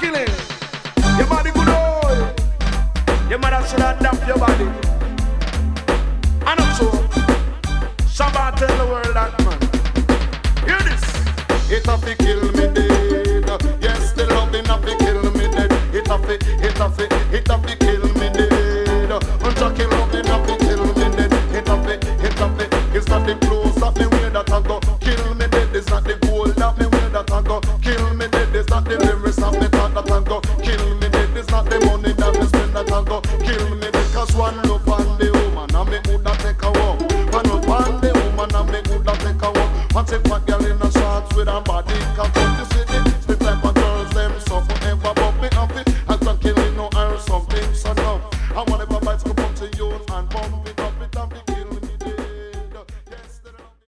killing. Your body good old. Your mother should adapt your body. And also, Shabbat tell the world that man. Hear this. It have to kill me dead. Yes, the loving have to kill me dead. It have to kill me dead. Unjacking loving have to kill me dead. It have to. It's not the clothes that me wear that I go kill me dead. It's not the gold that me wear that I go kill me dead. It's not the lyrics that me talk that I go kill me dead. It's not the money that me spend that I go kill me dead. Cause one look on the woman and me woulda take a walk. One look on the woman and me woulda take a walk. What's a fat girl in a shorts with a body cock?